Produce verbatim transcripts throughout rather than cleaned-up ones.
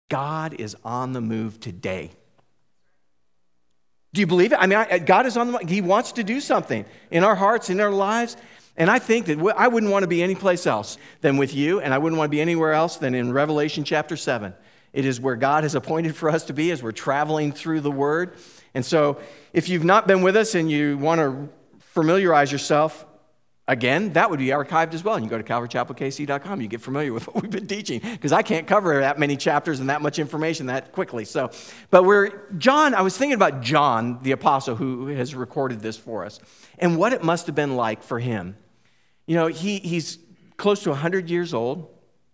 God is on the move today. Do you believe it? I mean, I, God is on the move. He wants to do something in our hearts, in our lives. And I think that I wouldn't want to be anyplace else than with you, and I wouldn't want to be anywhere else than in Revelation chapter seven. It is where God has appointed for us to be as we're traveling through the Word. And so if you've not been with us and you want to familiarize yourself, again, that would be archived as well. You can go to calvary chapel k c dot com. You get familiar with what we've been teaching, because I can't cover that many chapters and that much information that quickly. So, but we're, John, I was thinking about John, the apostle, who has recorded this for us, and what it must have been like for him. You know, he he's close to one hundred years old,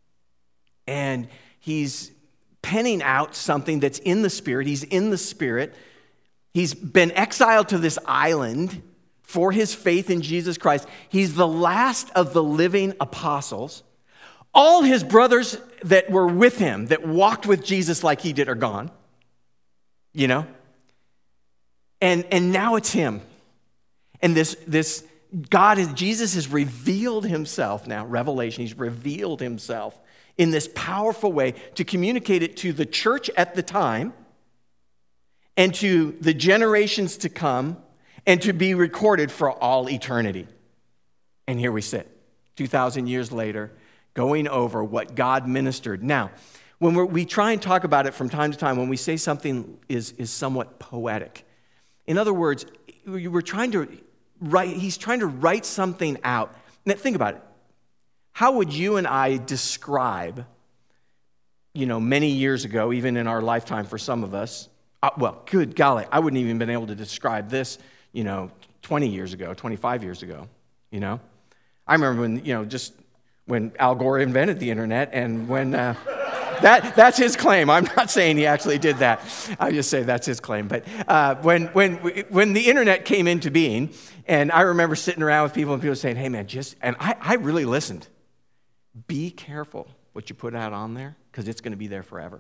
and he's penning out something that's in the Spirit. He's in the Spirit. He's been exiled to this island for his faith in Jesus Christ. He's the last of the living apostles. All his brothers that were with him, that walked with Jesus like he did, are gone. You know? And and now it's him. And this this God, is, Jesus has revealed himself now, Revelation, he's revealed himself in this powerful way to communicate it to the church at the time and to the generations to come and to be recorded for all eternity. And here we sit, two thousand years later, going over what God ministered. Now, when we're, we try and talk about it from time to time, when we say something is, is somewhat poetic, in other words, we're trying to write, he's trying to write something out. Now, think about it. How would you and I describe, you know, many years ago, even in our lifetime for some of us, uh, well, good golly, I wouldn't even been able to describe this, you know, twenty years ago, twenty-five years ago, you know? I remember when, you know, just when Al Gore invented the internet, and when, uh, that that's his claim. I'm not saying he actually did that. I just say that's his claim. But uh, when when when the internet came into being, and I remember sitting around with people and people saying, hey man, just, and I, I really listened. Be careful what you put out on there, because it's going to be there forever.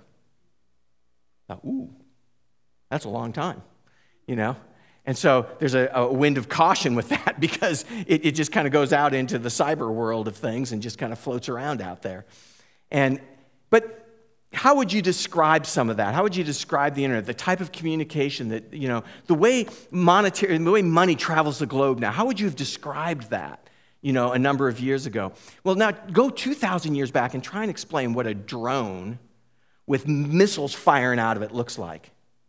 Now, ooh, that's a long time, you know? And so there's a, a wind of caution with that, because it, it just kind of goes out into the cyber world of things and just kind of floats around out there. And but how would you describe some of that? How would you describe the internet, the type of communication that, you know, the way monetary, the way money travels the globe now? How would you have described that, you know, a number of years ago? Well, now go two thousand years back and try and explain what a drone with missiles firing out of it looks like.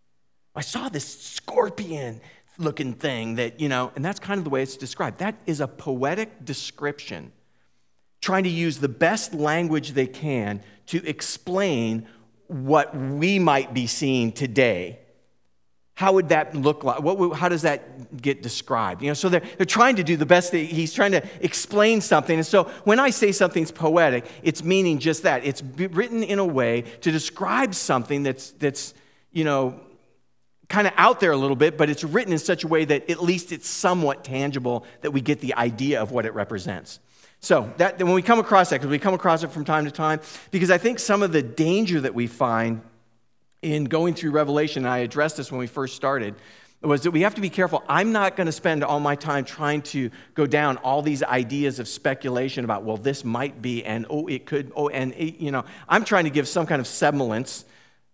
I saw this scorpion-looking thing that, you know, and that's kind of the way it's described. That is a poetic description, trying to use the best language they can to explain what we might be seeing today. How would that look like? What, how does that get described? You know, so they're, they're trying to do the best. They, he's trying to explain something. And so when I say something's poetic, it's meaning just that. It's written in a way to describe something that's, that's you know, kind of out there a little bit, but it's written in such a way that at least it's somewhat tangible, that we get the idea of what it represents. So that when we come across that, because we come across it from time to time, because I think some of the danger that we find in going through Revelation, and I addressed this when we first started, was that we have to be careful. I'm not going to spend all my time trying to go down all these ideas of speculation about, well, this might be, and oh, it could, oh, and it, you know, I'm trying to give some kind of semblance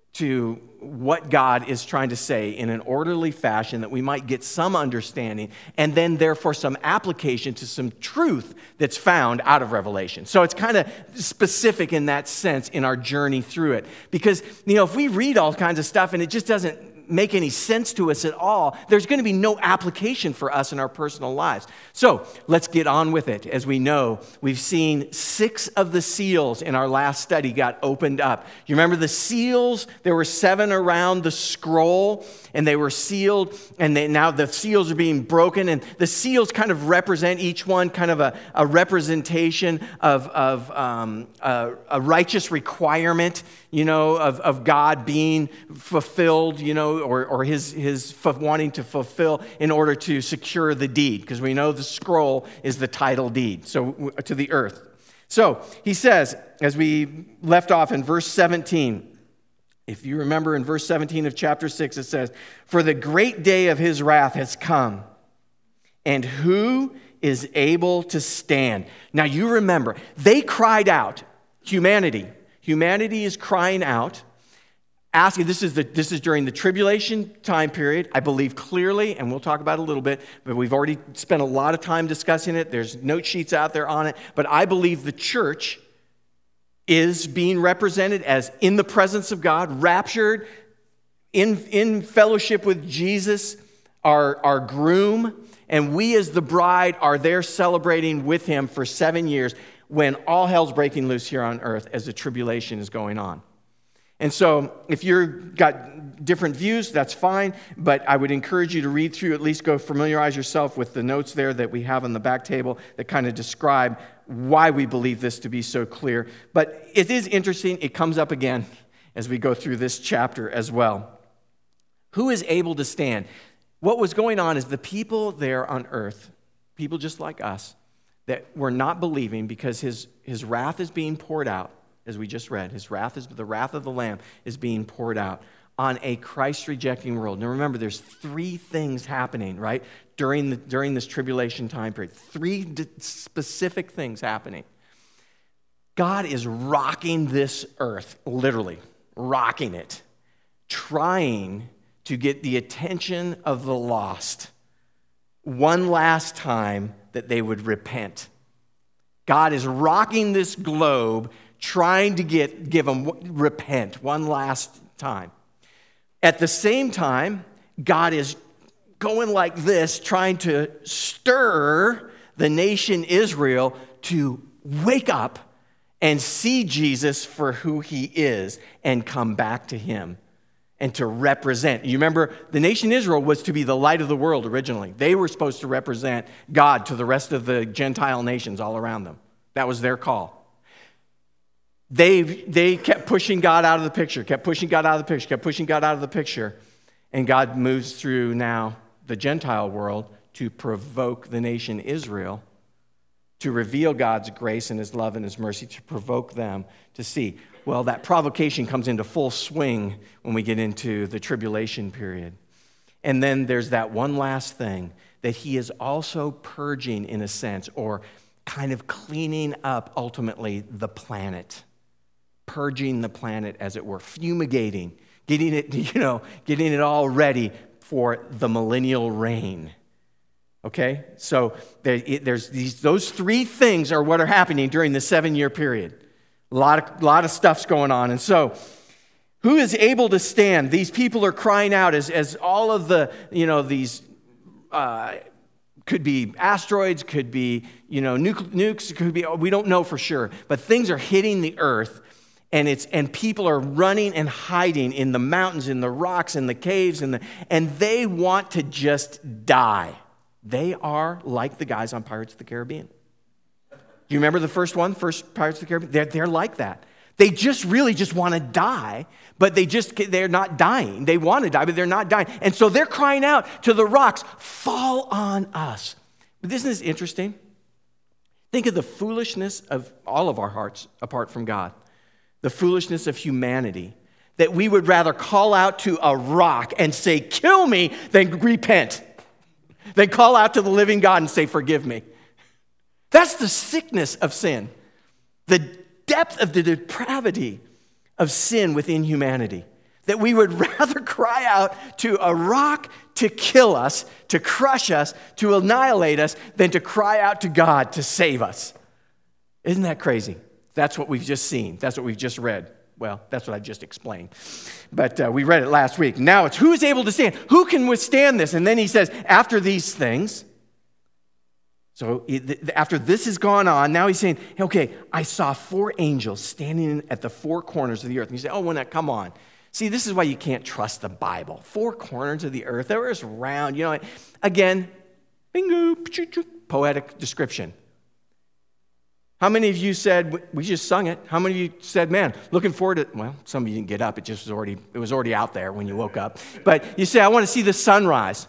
to what God is trying to say in an orderly fashion, that we might get some understanding, and then therefore some application to some truth that's found out of Revelation. So it's kind of specific in that sense in our journey through it. Because, you know, if we read all kinds of stuff and it just doesn't make any sense to us at all, there's going to be no application for us in our personal lives. So let's get on with it. As we know, we've seen six of the seals in our last study got opened up. You remember the seals? There were seven around the scroll, and they were sealed, and they, now the seals are being broken, and the seals kind of represent each one kind of a, a representation of, of um, a, a righteous requirement, you know, of, of God being fulfilled, you know, or, or his, his wanting to fulfill in order to secure the deed, because we know the scroll is the title deed, so to the earth. So he says, as we left off in verse seventeen, if you remember in verse seventeen of chapter six, it says, "For the great day of his wrath has come, and who is able to stand?" Now you remember, they cried out, humanity. Humanity is crying out, asking, this is, the, this is during the tribulation time period, I believe clearly, and we'll talk about it a little bit, but we've already spent a lot of time discussing it. There's note sheets out there on it, but I believe the church is being represented as in the presence of God, raptured, in, in fellowship with Jesus, our, our groom, and we as the bride are there celebrating with him for seven years when all hell's breaking loose here on earth as the tribulation is going on. And so if you've got different views, that's fine, but I would encourage you to read through, at least go familiarize yourself with the notes there that we have on the back table that kind of describe why we believe this to be so clear. But it is interesting, it comes up again as we go through this chapter as well. Who is able to stand? What was going on is the people there on earth, people just like us, that were not believing because his, his wrath is being poured out. As we just read, his wrath is the wrath of the Lamb is being poured out on a Christ-rejecting world. Now remember, there's three things happening, right, during the during this tribulation time period. Three d- specific things happening. God is rocking this earth, literally rocking it, trying to get the attention of the lost one last time that they would repent. God is rocking this globe, trying to get give them repent one last time. At the same time, God is going like this, trying to stir the nation Israel to wake up and see Jesus for who he is and come back to him and to represent. You remember, the nation Israel was to be the light of the world originally. They were supposed to represent God to the rest of the Gentile nations all around them. That was their call. They, they kept pushing God out of the picture, kept pushing God out of the picture, kept pushing God out of the picture. And God moves through now the Gentile world to provoke the nation Israel, to reveal God's grace and his love and his mercy, to provoke them to see. Well, that provocation comes into full swing when we get into the tribulation period. And then there's that one last thing, that he is also purging, in a sense, or kind of cleaning up, ultimately, the planet. Purging the planet, as it were, fumigating, getting it, you know, getting it all ready for the millennial reign. Okay? So there, it, there's these, those three things are what are happening during the seven-year period. A lot of, lot of stuff's going on. And so, who is able to stand? These people are crying out as, as all of the, you know, these uh, could be asteroids, could be, you know, nuke, nukes, could be, we don't know for sure. But things are hitting the earth. And it's and people are running and hiding in the mountains, in the rocks, in the caves, and the, and they want to just die. They are like the guys on Pirates of the Caribbean. Do you remember the first one, first Pirates of the Caribbean? They're, they're like that. They just really just want to die, but they just they're not dying. They want to die, but they're not dying. And so they're crying out to the rocks, "Fall on us." But isn't this interesting? Think of the foolishness of all of our hearts apart from God. The foolishness of humanity, that we would rather call out to a rock and say, "Kill me," than repent. Than call out to the living God and say, "Forgive me." That's the sickness of sin. The depth of the depravity of sin within humanity. That we would rather cry out to a rock to kill us, to crush us, to annihilate us, than to cry out to God to save us. Isn't that crazy? That's what we've just seen. That's what we've just read. Well, that's what I just explained. But uh, we read it last week. Now it's who is able to stand? Who can withstand this? And then he says, after these things, so after this has gone on, now he's saying, okay, I saw four angels standing at the four corners of the earth. And you say, oh, well, now, come on. See, this is why you can't trust the Bible. Four corners of the earth. They were just round. You know, again, bingo, poetic description. How many of you said, we just sung it, how many of you said, man, looking forward to, well, some of you didn't get up, it just was already, it was already out there when you woke up. But you say, I want to see the sunrise.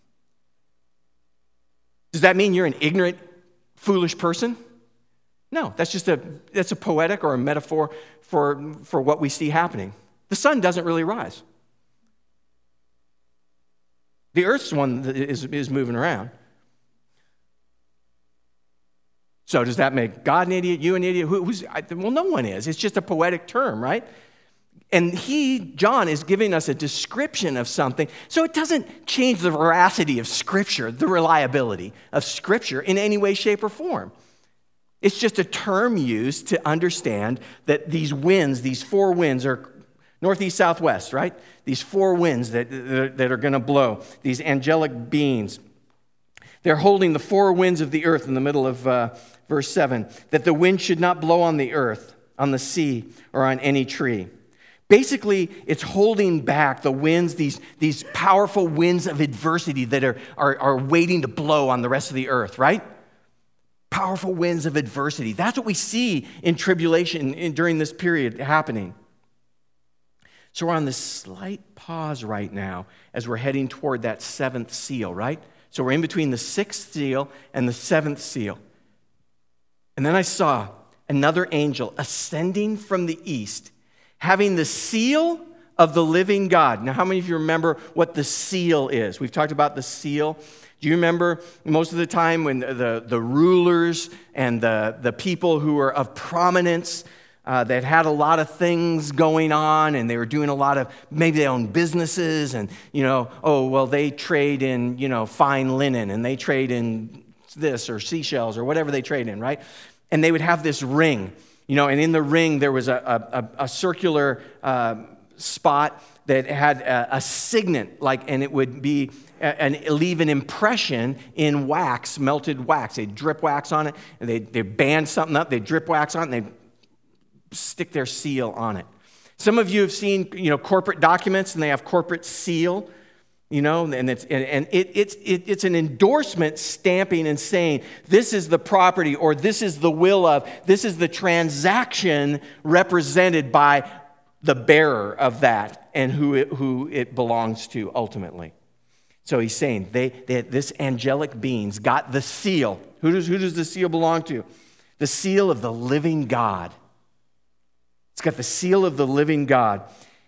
Does that mean you're an ignorant, foolish person? No, that's just a, that's a poetic or a metaphor for, for what we see happening. The sun doesn't really rise. The earth's the one that is, is moving around. So does that make God an idiot, you an idiot? Who, who's, I, well, no one is. It's just a poetic term, right? And he, John, is giving us a description of something, so it doesn't change the veracity of Scripture, the reliability of Scripture in any way, shape, or form. It's just a term used to understand that these winds, these four winds are northeast, southwest, right? These four winds that, that are going to blow, these angelic beings. They're holding the four winds of the earth in the middle of uh, verse seven, that the wind should not blow on the earth, on the sea, or on any tree. Basically, it's holding back the winds, these, these powerful winds of adversity that are, are, are waiting to blow on the rest of the earth, right? Powerful winds of adversity. That's what we see in tribulation in, during this period happening. So we're on this slight pause right now as we're heading toward that seventh seal, right? So we're in between the sixth seal and the seventh seal. And then I saw another angel ascending from the east, having the seal of the living God. Now, how many of you remember what the seal is? We've talked about the seal. Do you remember most of the time when the, the rulers and the, the people who were of prominence uh, that had a lot of things going on and they were doing a lot of, maybe they owned businesses and, you know, oh, well, they trade in, you know, fine linen and they trade in this or seashells or whatever they trade in, right? And they would have this ring. You know, and in the ring, there was a, a, a circular uh, spot that had a, a signet, like, and it would be, and leave an impression in wax, melted wax. They'd drip wax on it, and they'd, they'd band something up, they'd drip wax on it, and they'd stick their seal on it. Some of you have seen, you know, corporate documents, and they have corporate seal. You know, and it's and, and it, it's it, it's an endorsement stamping and saying, this is the property or this is the will of, this is the transaction represented by the bearer of that and who it, who it belongs to ultimately. So he's saying they, they this angelic beings got the seal. Who does, who does the seal belong to? The seal of the living God. It's got the seal of the living God.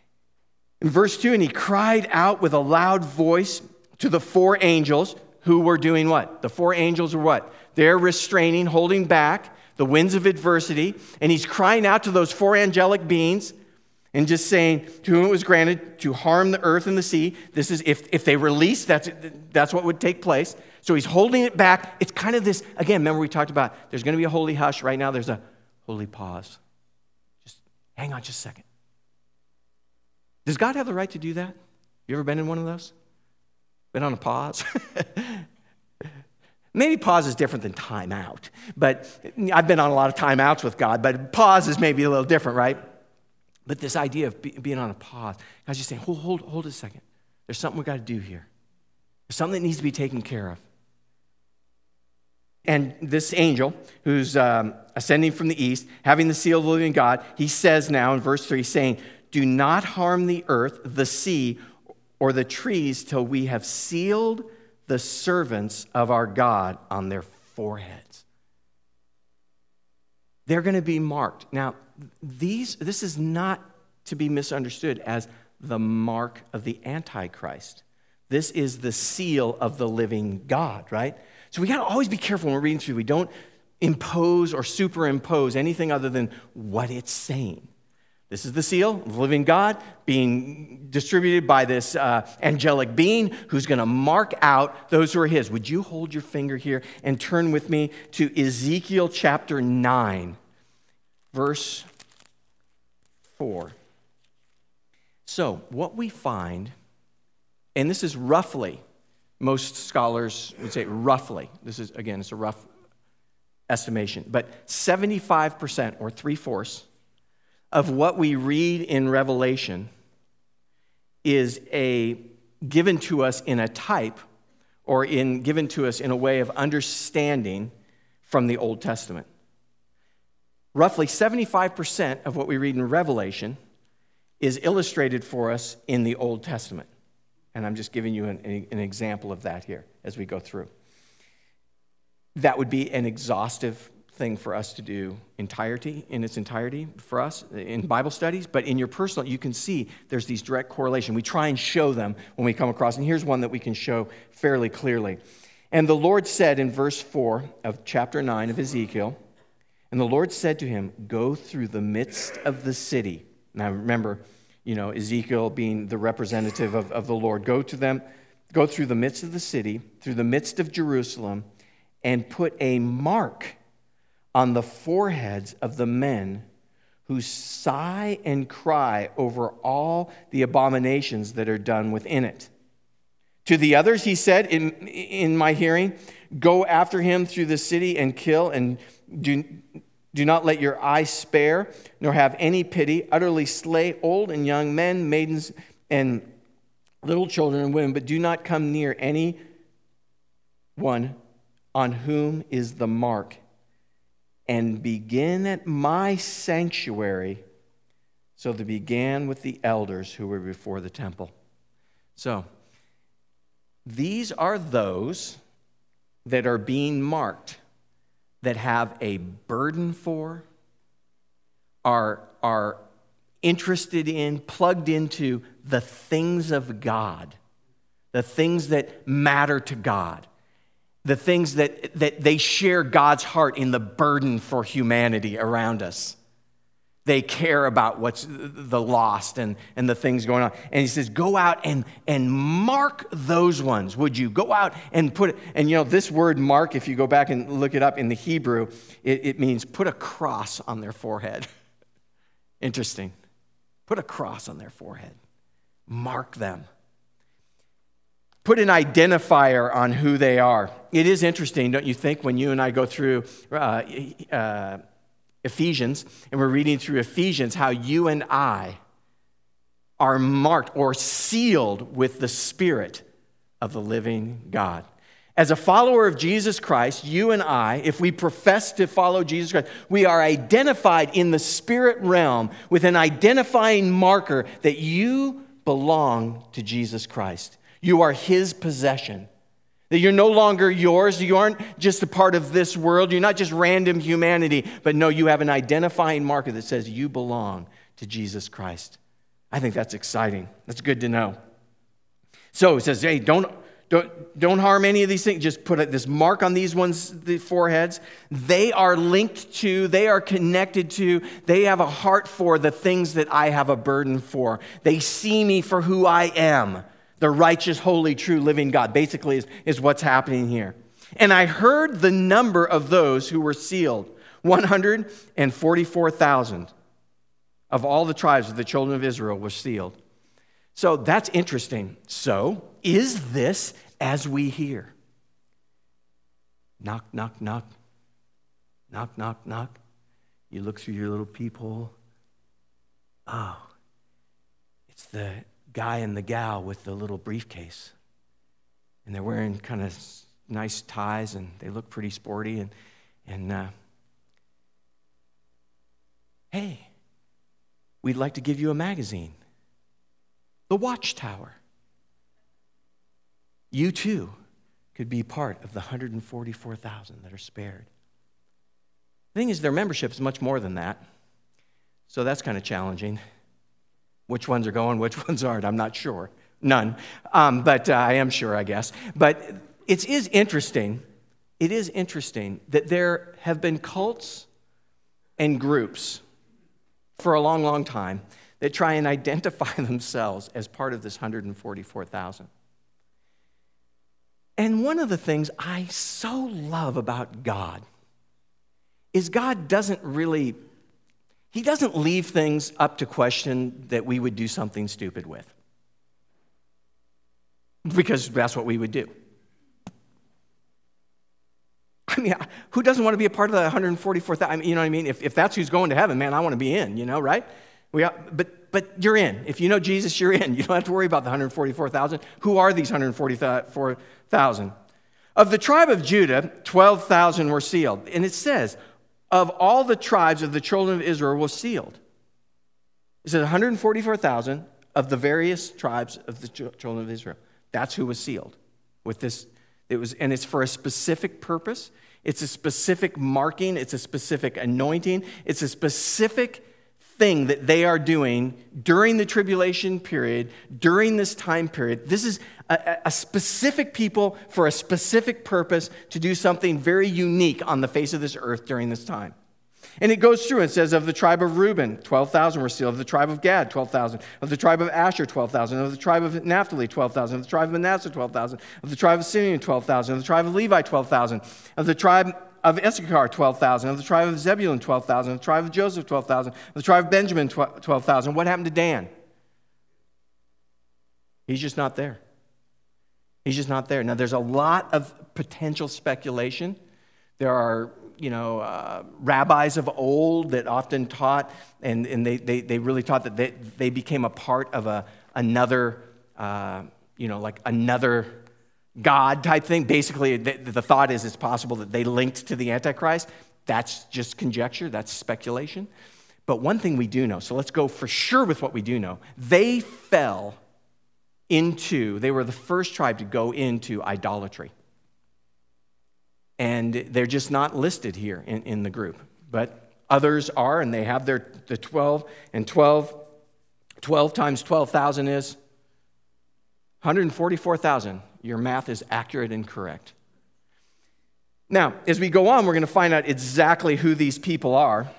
In verse two, and he cried out with a loud voice to the four angels who were doing what? The four angels are what? They're restraining, holding back the winds of adversity. And he's crying out to those four angelic beings and just saying, to whom it was granted to harm the earth and the sea. This is, if, if they release, that's, that's what would take place. So he's holding it back. It's kind of this, again, remember we talked about there's going to be a holy hush. Right now there's a holy pause. Just hang on just a second. Does God have the right to do that? You ever been in one of those? Been on a pause? Maybe pause is different than time out. But I've been on a lot of time outs with God, but pause is maybe a little different, right? But this idea of be, being on a pause, God's just saying, hold, hold, hold a second. There's something we've got to do here. There's something that needs to be taken care of. And this angel, who's um, ascending from the east, having the seal of the living God, he says now in verse three, saying, do not harm the earth, the sea, or the trees till we have sealed the servants of our God on their foreheads. They're going to be marked. Now, these this is not to be misunderstood as the mark of the Antichrist. This is the seal of the living God, right? So we got to always be careful when we're reading through. We don't impose or superimpose anything other than what it's saying. This is the seal of the living God being distributed by this uh, angelic being who's going to mark out those who are his. Would you hold your finger here and turn with me to Ezekiel chapter nine, verse four. So what we find, and this is roughly, most scholars would say roughly, this is, again, it's a rough estimation, but seventy-five percent or three-fourths of what we read in Revelation is a given to us in a type or in given to us in a way of understanding from the Old Testament. Roughly seventy-five percent of what we read in Revelation is illustrated for us in the Old Testament. And I'm just giving you an, an example of that here as we go through. That would be an exhaustive thing for us to do entirety in its entirety for us in Bible studies, but in your personal, you can see there's these direct correlation. We try and show them when we come across, and here's one that we can show fairly clearly. And the Lord said in verse four of chapter nine of Ezekiel, and the Lord said to him, go through the midst of the city. Now remember, you know, Ezekiel being the representative of, of the Lord. Go to them, go through the midst of the city, through the midst of Jerusalem, and put a mark on the foreheads of the men who sigh and cry over all the abominations that are done within it. To the others, he said, in, in my hearing, go after him through the city and kill, and do, do not let your eye spare, nor have any pity. Utterly slay old and young men, maidens, and little children and women, but do not come near any one on whom is the mark, and begin at my sanctuary. So they began with the elders who were before the temple. So, these are those that are being marked, that have a burden for, are, are interested in, plugged into the things of God, the things that matter to God, the things that, that they share God's heart in the burden for humanity around us. They care about what's the lost and, and the things going on. And he says, go out and, and mark those ones, would you? Go out and put it. And you know, this word mark, if you go back and look it up in the Hebrew, it, it means put a cross on their forehead. Interesting. Put a cross on their forehead. Mark them. Put an identifier on who they are. It is interesting, don't you think, when you and I go through uh, uh, Ephesians, and we're reading through Ephesians, how you and I are marked or sealed with the Spirit of the living God. As a follower of Jesus Christ, you and I, if we profess to follow Jesus Christ, we are identified in the spirit realm with an identifying marker that you belong to Jesus Christ. You are his possession. That you're no longer yours. You aren't just a part of this world. You're not just random humanity. But no, you have an identifying marker that says you belong to Jesus Christ. I think that's exciting. That's good to know. So it says, hey, don't, don't, don't harm any of these things. Just put this mark on these ones, the foreheads. They are linked to, they are connected to, they have a heart for the things that I have a burden for. They see me for who I am. The righteous, holy, true, living God, basically is, is what's happening here. And I heard the number of those who were sealed, one hundred forty-four thousand of all the tribes of the children of Israel were sealed. So that's interesting. So, is this as we hear? Knock, knock, knock. Knock, knock, knock. You look through your little peephole. Oh, it's the guy and the gal with the little briefcase. And they're wearing kind of nice ties, and they look pretty sporty. And, and uh, hey, we'd like to give you a magazine. The Watchtower. You too could be part of the one hundred forty-four thousand that are spared. The thing is, their membership is much more than that. So that's kind of challenging. Which ones are going, which ones aren't, I'm not sure. None. Um, but uh, I am sure, I guess. But it is interesting, it is interesting that there have been cults and groups for a long, long time that try and identify themselves as part of this one hundred forty-four thousand. And one of the things I so love about God is God doesn't really... He doesn't leave things up to question that we would do something stupid with. Because that's what we would do. I mean, who doesn't want to be a part of the one hundred forty-four thousand? I mean, you know what I mean? If, if that's who's going to heaven, man, I want to be in, you know, right? We are, but, but you're in. If you know Jesus, you're in. You don't have to worry about the one hundred forty-four thousand. Who are these one hundred forty-four thousand? Of the tribe of Judah, twelve thousand were sealed. And it says, of all the tribes of the children of Israel was sealed. It says one hundred forty-four thousand of the various tribes of the children of Israel. That's who was sealed with this. It was, and it's for a specific purpose. It's a specific marking. It's a specific anointing. It's a specific thing that they are doing during the tribulation period, during this time period. This is a, a specific people for a specific purpose to do something very unique on the face of this earth during this time. And it goes through and says of the tribe of Reuben, twelve thousand were sealed. Of the tribe of Gad, twelve thousand. Of the tribe of Asher, twelve thousand. Of the tribe of Naphtali, twelve thousand. Of the tribe of Manasseh, twelve thousand. Of the tribe of Simeon, twelve thousand. Of the tribe of Levi, twelve thousand. Of the tribe of Issachar, twelve thousand. Of the tribe of Zebulun, twelve thousand. Of the tribe of Joseph, twelve thousand. Of the tribe of Benjamin, twelve thousand. What happened to Dan? He's just not there. He's just not there. Now, there's a lot of potential speculation. There are, you know, uh, rabbis of old that often taught, and, and they, they, they really taught that they, they became a part of a another, uh, you know, like another God type thing. Basically, the, the thought is it's possible that they linked to the Antichrist. That's just conjecture. That's speculation. But one thing we do know, so let's go for sure with what we do know. They fell into, they were the first tribe to go into idolatry. And they're just not listed here in, in the group. But others are, and they have their the twelve, and twelve, twelve times twelve thousand is one hundred forty-four thousand. Your math is accurate and correct. Now, as we go on, we're going to find out exactly who these people are.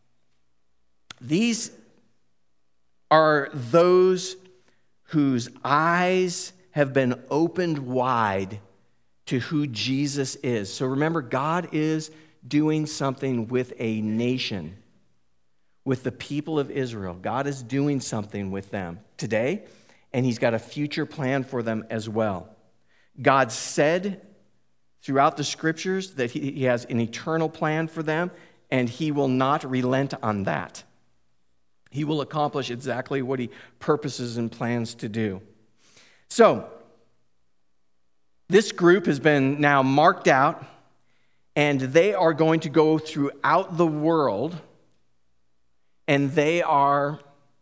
These are those whose eyes have been opened wide to who Jesus is. So remember, God is doing something with a nation, with the people of Israel. God is doing something with them today, and he's got a future plan for them as well. God said throughout the scriptures that he, he has an eternal plan for them, and he will not relent on that. He will accomplish exactly what he purposes and plans to do. So, this group has been now marked out, and they are going to go throughout the world, and they are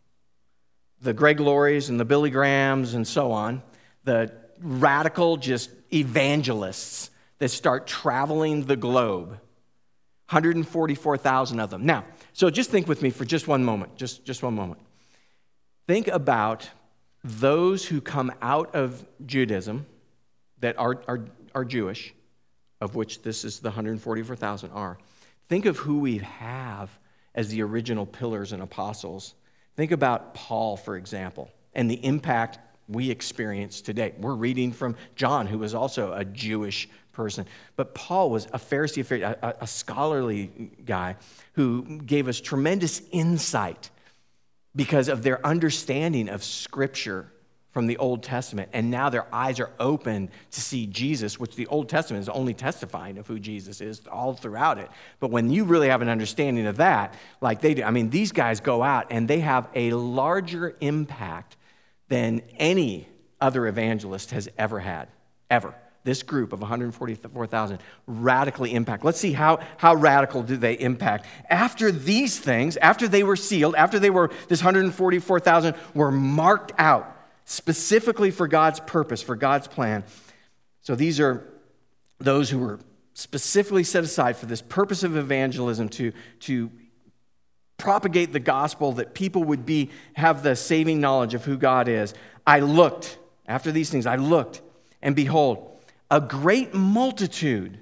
the Greg Laurie's and the Billy Grahams and so on, the radical just evangelists that start traveling the globe. one hundred forty-four thousand of them. Now, so just think with me for just one moment, just, just one moment. Think about those who come out of Judaism that are, are, are Jewish, of which this is the one hundred forty-four thousand are. Think of who we have as the original pillars and apostles. Think about Paul, for example, and the impact we experience today. We're reading from John, who was also a Jewish person. But Paul was a Pharisee, a, a scholarly guy who gave us tremendous insight because of their understanding of Scripture from the Old Testament. And now their eyes are open to see Jesus, which the Old Testament is only testifying of who Jesus is all throughout it. But when you really have an understanding of that, like they do, I mean, these guys go out and they have a larger impact than any other evangelist has ever had, ever. This group of one hundred forty-four thousand radically impact. Let's see how, how radical do they impact. After these things, after they were sealed, after they were, this one hundred forty-four thousand were marked out specifically for God's purpose, for God's plan. So these are those who were specifically set aside for this purpose of evangelism to, to propagate the gospel, that people would be have the saving knowledge of who God is. I looked, after these things, I looked, and behold, a great multitude,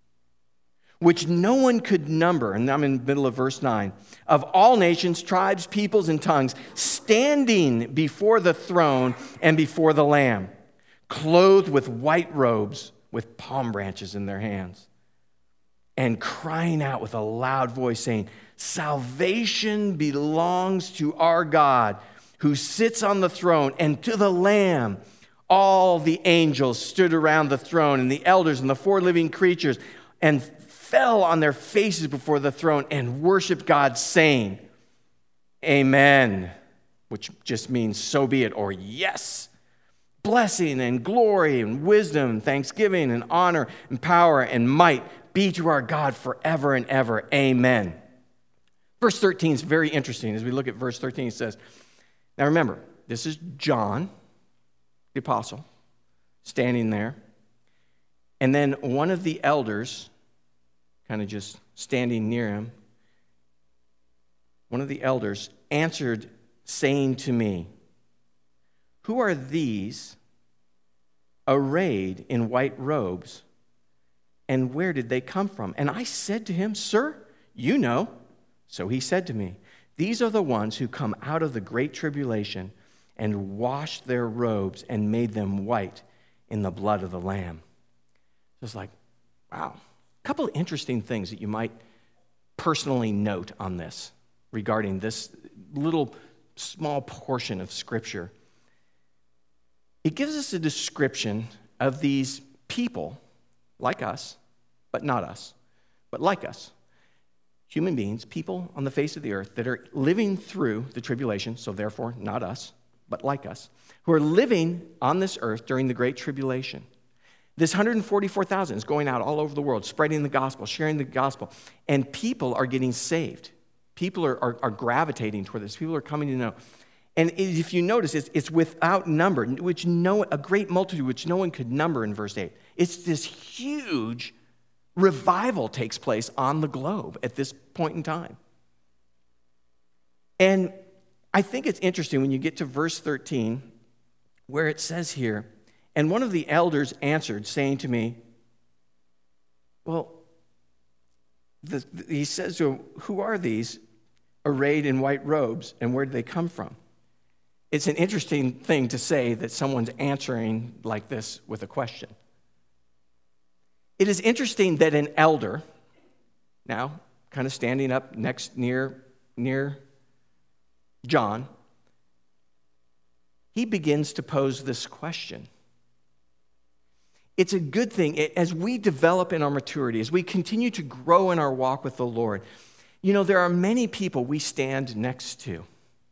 which no one could number, and I'm in the middle of verse nine, of all nations, tribes, peoples, and tongues, standing before the throne and before the Lamb, clothed with white robes, with palm branches in their hands, and crying out with a loud voice, saying, salvation belongs to our God, who sits on the throne, and to the Lamb. All the angels stood around the throne, and the elders and the four living creatures, and fell on their faces before the throne and worshiped God, saying, Amen, which just means so be it, or yes. Blessing and glory and wisdom and thanksgiving and honor and power and might be to our God forever and ever. Amen. Verse thirteen is very interesting. As we look at verse thirteen, it says, now remember, this is John, the apostle, standing there. And then one of the elders, kind of just standing near him, one of the elders answered, saying to me, who are these arrayed in white robes, and where did they come from? And I said to him, sir, you know. So he said to me, these are the ones who come out of the great tribulation and washed their robes and made them white in the blood of the Lamb. It's like, wow. A couple of interesting things that you might personally note on this regarding this little small portion of Scripture. It gives us a description of these people, like us, but not us, but like us. Human beings, people on the face of the earth that are living through the tribulation, so therefore not us, but like us, who are living on this earth during the Great Tribulation. This one hundred forty-four thousand is going out all over the world, spreading the gospel, sharing the gospel, and people are getting saved. People are, are, are gravitating toward this. People are coming to know. And if you notice, it's, it's without number, which no, a great multitude, which no one could number in verse eight. It's this huge revival takes place on the globe at this point in time. And I think it's interesting when you get to verse thirteen, where it says here, and one of the elders answered, saying to me, well, the, the, he says to him, who are these arrayed in white robes, and where do they come from? It's an interesting thing to say that someone's answering like this with a question. It is interesting that an elder, now kind of standing up next near, near John, he begins to pose this question. It's a good thing as we develop in our maturity, as we continue to grow in our walk with the Lord. You know, there are many people we stand next to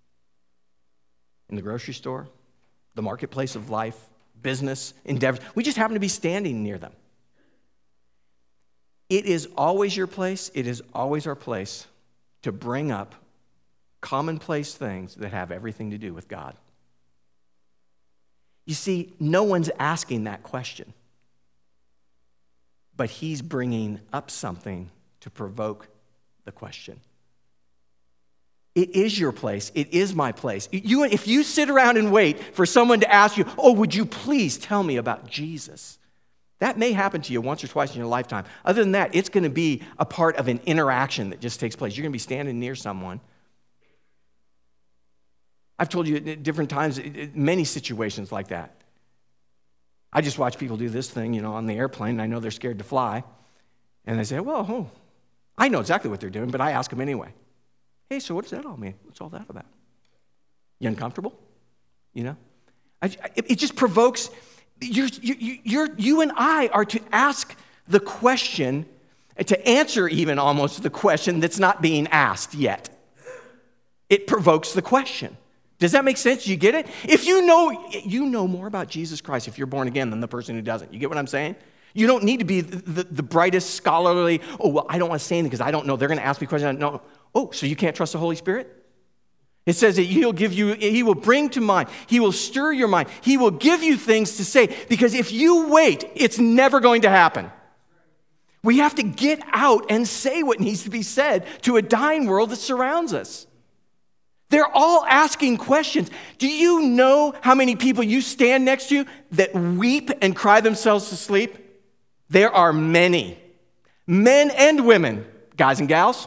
in the grocery store, the marketplace of life, business, endeavors. We just happen to be standing near them. It is always your place, it is always our place to bring up commonplace things that have everything to do with God. You see, no one's asking that question, but he's bringing up something to provoke the question. It is your place. It is my place. You, if you sit around and wait for someone to ask you, oh, would you please tell me about Jesus? That may happen to you once or twice in your lifetime. Other than that, it's going to be a part of an interaction that just takes place. You're going to be standing near someone. I've told you at different times, many situations like that. I just watch people do this thing, you know, on the airplane, and I know they're scared to fly. And they say, well, oh, I know exactly what they're doing, but I ask them anyway. Hey, so what does that all mean? What's all that about? You uncomfortable? You know? I, it, it just provokes, you're, you, you're, you and I are to ask the question, to answer even almost the question that's not being asked yet. It provokes the question. Does that make sense? You get it? If you know, you know more about Jesus Christ if you're born again than the person who doesn't. You get what I'm saying? You don't need to be the, the, the brightest scholarly, oh, well, I don't want to say anything because I don't know. They're going to ask me questions. No. Oh, so you can't trust the Holy Spirit? It says that he'll give you, he will bring to mind, he will stir your mind, he will give you things to say, because if you wait, it's never going to happen. We have to get out and say what needs to be said to a dying world that surrounds us. They're all asking questions. Do you know how many people you stand next to that weep and cry themselves to sleep? There are many, men and women, guys and gals.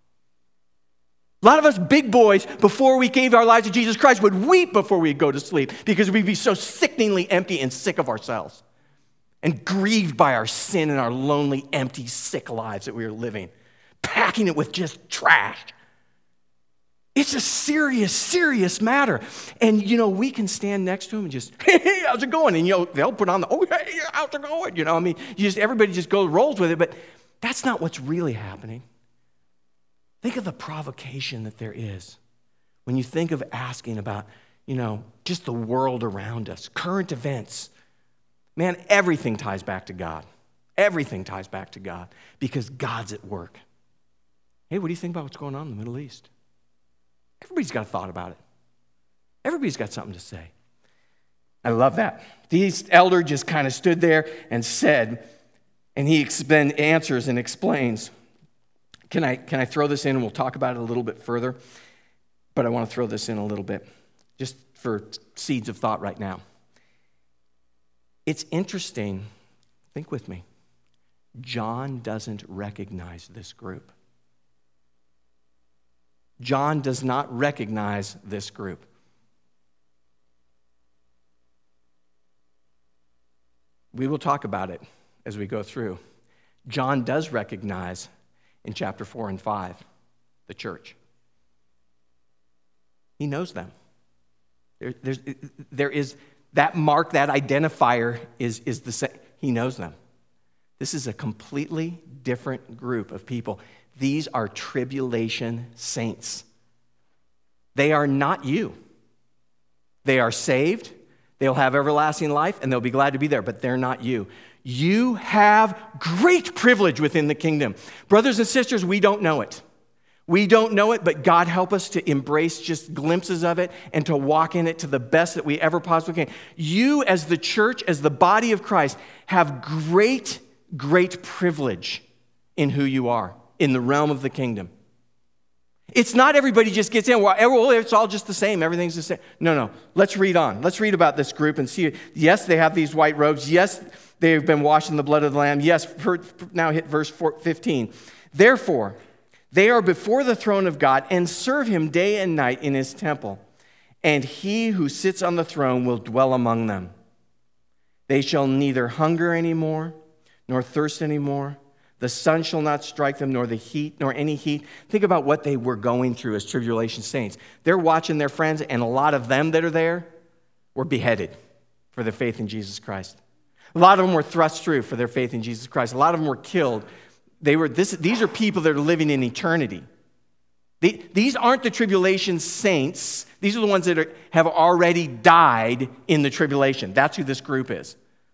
A lot of us big boys, before we gave our lives to Jesus Christ, would weep before we'd go to sleep because we'd be so sickeningly empty and sick of ourselves and grieved by our sin and our lonely, empty, sick lives that we were living, packing it with just trash. It's a serious, serious matter. And, you know, we can stand next to them and just, hey, hey, how's it going? And, you know, they'll put on the, oh, hey, how's it going? You know, I mean, you just, everybody just goes, rolls with it, but that's not what's really happening. Think of the provocation that there is when you think of asking about, you know, just the world around us, current events. Man, everything ties back to God. Everything ties back to God because God's at work. Hey, what do you think about what's going on in the Middle East? Everybody's got a thought about it. Everybody's got something to say. I love that. The elder just kind of stood there and said, and he answers and explains. Can I, can I throw this in and we'll talk about it a little bit further? But I want to throw this in a little bit, just for seeds of thought right now. It's interesting, think with me, John doesn't recognize this group. John does not recognize this group. We will talk about it as we go through. John does recognize in chapter four and five the church. He knows them. There, there's, there is that mark, that identifier is, is the same. He knows them. This is a completely different group of people. These are tribulation saints. They are not you. They are saved. They'll have everlasting life, and they'll be glad to be there, but they're not you. You have great privilege within the kingdom. Brothers and sisters, we don't know it. We don't know it, but God help us to embrace just glimpses of it and to walk in it to the best that we ever possibly can. You, as the church, as the body of Christ, have great, great privilege in who you are, in the realm of the kingdom. It's not everybody just gets in. Well, it's all just the same. Everything's the same. No, no. Let's read on. Let's read about this group and see. Yes, they have these white robes. Yes, they've been washed in the blood of the Lamb. Yes, now hit verse fifteen. Therefore, they are before the throne of God and serve him day and night in his temple. And he who sits on the throne will dwell among them. They shall neither hunger anymore, nor thirst anymore. The sun shall not strike them, nor the heat, nor any heat. Think about what they were going through as tribulation saints. They're watching their friends, and a lot of them that are there were beheaded for their faith in Jesus Christ. A lot of them were thrust through for their faith in Jesus Christ. A lot of them were killed. They were. This, these are people that are living in eternity. They, these aren't the tribulation saints. These are the ones that are, have already died in the tribulation. That's who this group is.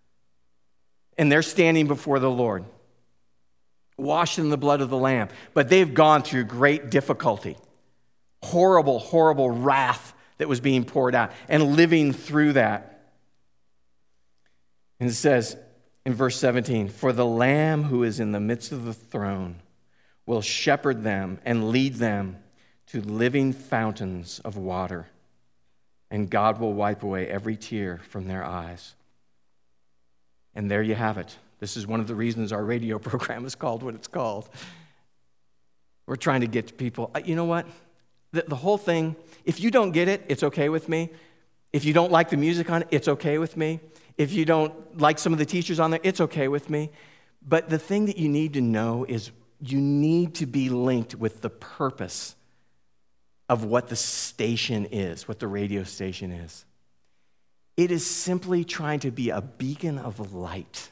And they're standing before the Lord, washed in the blood of the Lamb. But they've gone through great difficulty, horrible, horrible wrath that was being poured out, and living through that. And it says in verse seventeen, for the Lamb who is in the midst of the throne will shepherd them and lead them to living fountains of water, and God will wipe away every tear from their eyes. And there you have it. This is one of the reasons our radio program is called what it's called. We're trying to get to people. You know what? The, the whole thing, if you don't get it, it's okay with me. If you don't like the music on it, it's okay with me. If you don't like some of the teachers on there, it's okay with me. But the thing that you need to know is you need to be linked with the purpose of what the station is, what the radio station is. It is simply trying to be a beacon of light.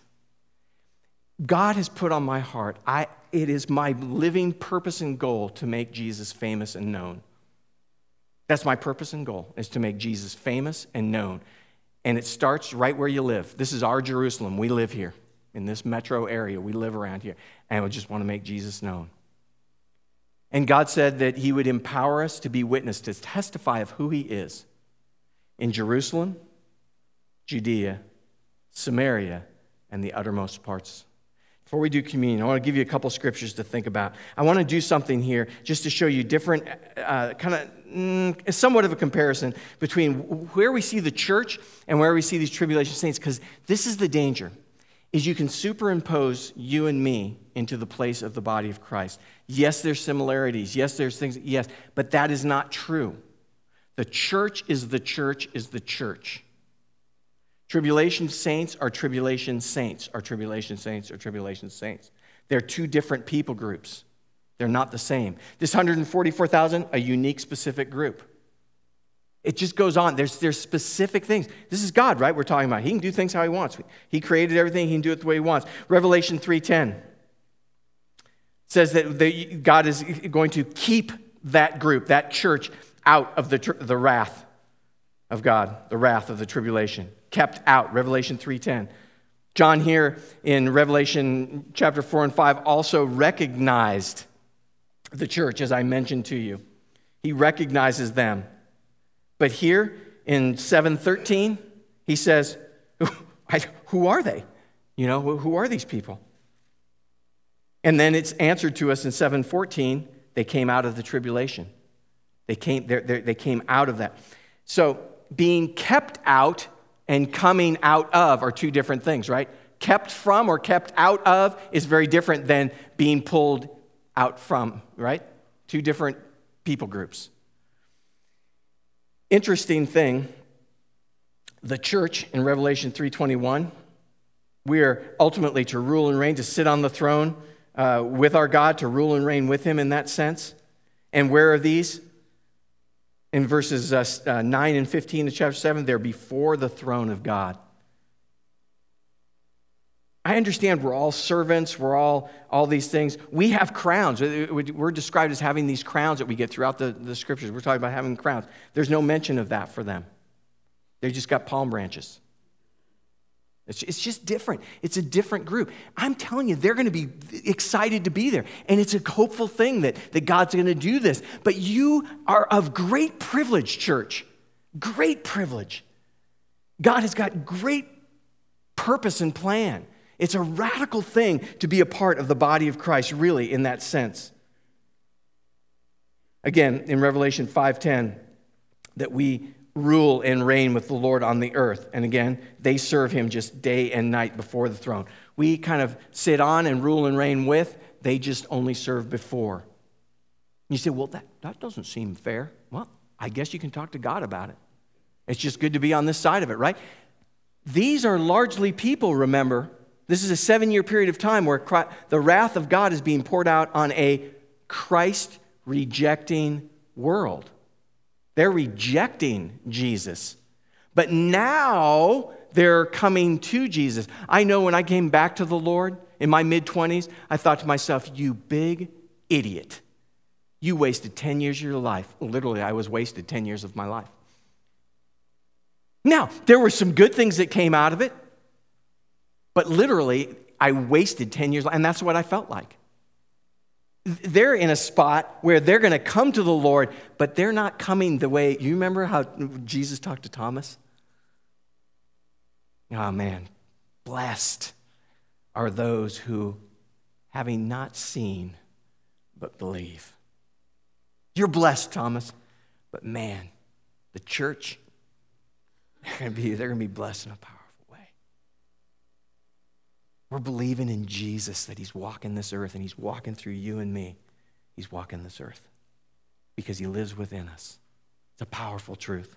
God has put on my heart, I, it is my living purpose and goal to make Jesus famous and known. That's my purpose and goal, is to make Jesus famous and known. And it starts right where you live. This is our Jerusalem. We live here in this metro area. We live around here. And we just want to make Jesus known. And God said that he would empower us to be witness, to testify of who he is in Jerusalem, Judea, Samaria, and the uttermost parts. Before we do communion, I want to give you a couple scriptures to think about. I want to do something here just to show you different, uh, kind of, mm, somewhat of a comparison between where we see the church and where we see these tribulation saints, because this is the danger, is you can superimpose you and me into the place of the body of Christ. Yes, there's similarities. Yes, there's things, yes, but that is not true. The church is the church is the church. Tribulation saints are tribulation saints, are tribulation saints, are tribulation saints. They're two different people groups. They're not the same. This one hundred forty-four thousand, a unique, specific group. It just goes on. There's, there's specific things. This is God, right? We're talking about. He can do things how he wants. He created everything. He can do it the way he wants. Revelation three ten says that the, God is going to keep that group, that church, out of the, the wrath of God, the wrath of the tribulation. Kept out, Revelation three ten. John here in Revelation chapter four and five also recognized the church, as I mentioned to you. He recognizes them. But here in seven thirteen, he says, who are they? You know, who are these people? And then it's answered to us in seven fourteen, they came out of the tribulation. They came, they're, they're, they came out of that. So being kept out and coming out of are two different things, right? Kept from or kept out of is very different than being pulled out from, right? Two different people groups. Interesting thing, the church in Revelation three twenty-one, we are ultimately to rule and reign, to sit on the throne uh, with our God, to rule and reign with him in that sense. And where are these? In verses uh, uh, nine and fifteen of chapter seven, they're before the throne of God. I understand we're all servants, we're all all these things. We have crowns. We're described as having these crowns that we get throughout the, the scriptures. We're talking about having crowns. There's no mention of that for them. They just got palm branches. It's, it's just different. It's a different group. I'm telling you, they're going to be excited to be there. And it's a hopeful thing that, that God's going to do this. But you are of great privilege, church. Great privilege. God has got great purpose and plan. It's a radical thing to be a part of the body of Christ, really, in that sense. Again, in Revelation five ten, that we rule and reign with the Lord on the earth. And again, they serve him just day and night before the throne. We kind of sit on and rule and reign with. They just only serve before. You say, well, that, that doesn't seem fair. Well, I guess you can talk to God about it. It's just good to be on this side of it, right? These are largely people, remember. This is a seven-year period of time where Christ, the wrath of God is being poured out on a Christ-rejecting world. They're rejecting Jesus. But now they're coming to Jesus. I know when I came back to the Lord in my mid-twenties, I thought to myself, you big idiot. You wasted ten years of your life. Literally, I was wasted ten years of my life. Now, there were some good things that came out of it, but literally, I wasted ten years, and that's what I felt like. They're in a spot where they're going to come to the Lord, but they're not coming the way. You remember how Jesus talked to Thomas? Oh, man. Blessed are those who, having not seen, but believe. You're blessed, Thomas. But man, the church, they're going to be, they're going to be blessed in a powerful way. We're believing in Jesus, that he's walking this earth, and he's walking through you and me. He's walking this earth because he lives within us. It's a powerful truth.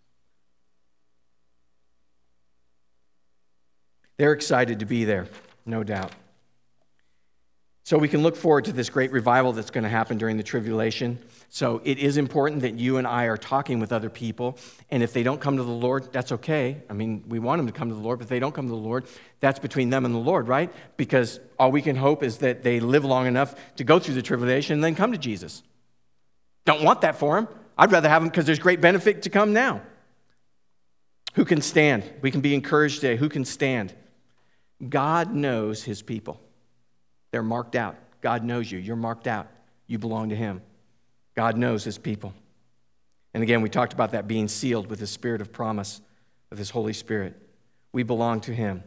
They're excited to be there, no doubt. So we can look forward to this great revival that's going to happen during the tribulation. So it is important that you and I are talking with other people. And if they don't come to the Lord, that's okay. I mean, we want them to come to the Lord, but if they don't come to the Lord, that's between them and the Lord, right? Because all we can hope is that they live long enough to go through the tribulation and then come to Jesus. Don't want that for them. I'd rather have them because there's great benefit to come now. Who can stand? We can be encouraged today. Who can stand? God knows his people. They're marked out. God knows you. You're marked out. You belong to him. God knows his people. And again, we talked about that being sealed with his spirit of promise, with his Holy Spirit. We belong to him.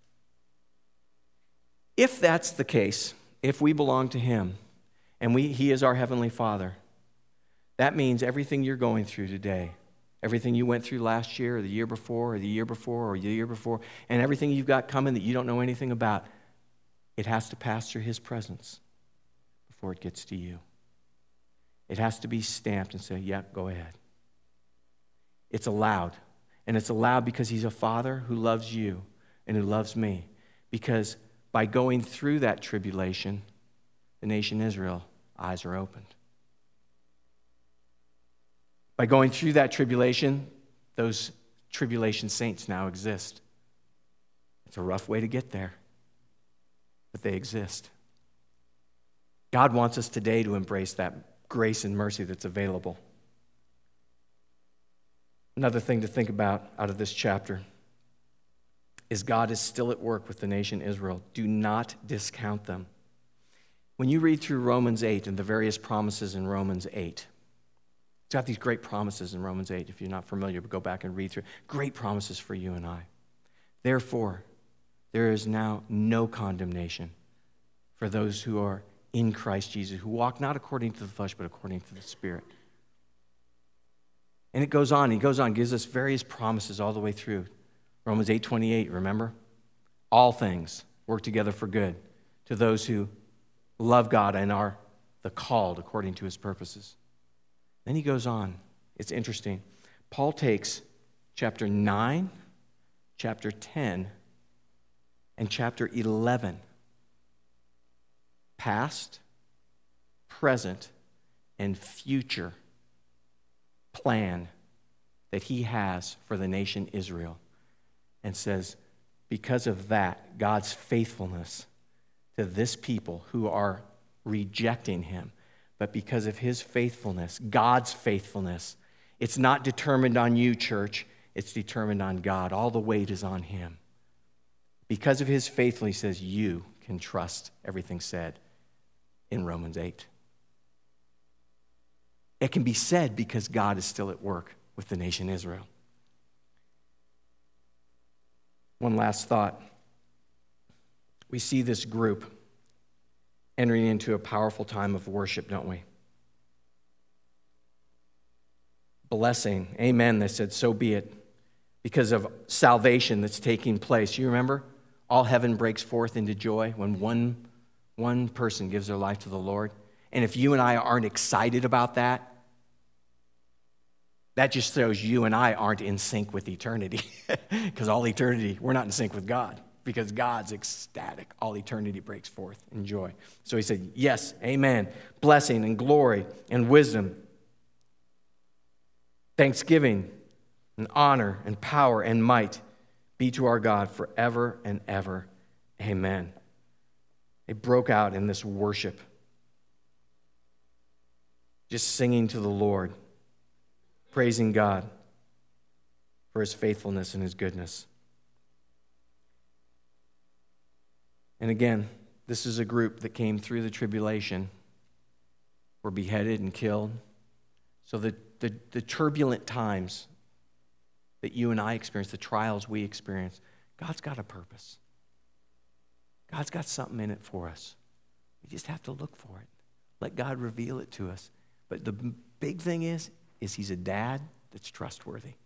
If that's the case, if we belong to him, and we, he is our heavenly Father, that means everything you're going through today, everything you went through last year or the year before or the year before or the year before, and everything you've got coming that you don't know anything about, it has to pass through his presence before it gets to you. It has to be stamped and say, yeah, go ahead. It's allowed. And it's allowed because he's a father who loves you and who loves me. Because by going through that tribulation, the nation Israel, eyes are opened. By going through that tribulation, those tribulation saints now exist. It's a rough way to get there, but they exist. God wants us today to embrace that grace and mercy that's available. Another thing to think about out of this chapter is God is still at work with the nation Israel. Do not discount them. When you read through Romans eight and the various promises in Romans eight, it's got these great promises in Romans eight. If you're not familiar, but go back and read through. Great promises for you and I. Therefore, there is now no condemnation for those who are in Christ Jesus, who walk not according to the flesh, but according to the Spirit. And it goes on. He goes on, gives us various promises all the way through. Romans eight twenty-eight, remember? All things work together for good to those who love God and are the called according to his purposes. Then he goes on. It's interesting. Paul takes chapter nine, chapter ten, and chapter eleven, past, present, and future plan that he has for the nation Israel, and says, because of that, God's faithfulness to this people who are rejecting him, but because of his faithfulness, God's faithfulness, it's not determined on you, church. It's determined on God. All the weight is on him. Because of his faithfulness, he says, you can trust everything said in Romans eight. It can be said because God is still at work with the nation Israel. One last thought. We see this group entering into a powerful time of worship, don't we? Blessing. Amen. They said, so be it. Because of salvation that's taking place. You remember? All heaven breaks forth into joy when one, one person gives their life to the Lord. And if you and I aren't excited about that, that just shows you and I aren't in sync with eternity. Because all eternity, we're not in sync with God. Because God's ecstatic. All eternity breaks forth in joy. So he said, yes, amen. Blessing and glory and wisdom, thanksgiving and honor and power and might be to our God forever and ever. Amen. They broke out in this worship, just singing to the Lord, praising God for his faithfulness and his goodness. And again, this is a group that came through the tribulation, were beheaded and killed. So the, the, the turbulent times that you and I experience, the trials we experience, God's got a purpose. God's got something in it for us. We just have to look for it. Let God reveal it to us. But the big thing is, is he's a dad that's trustworthy.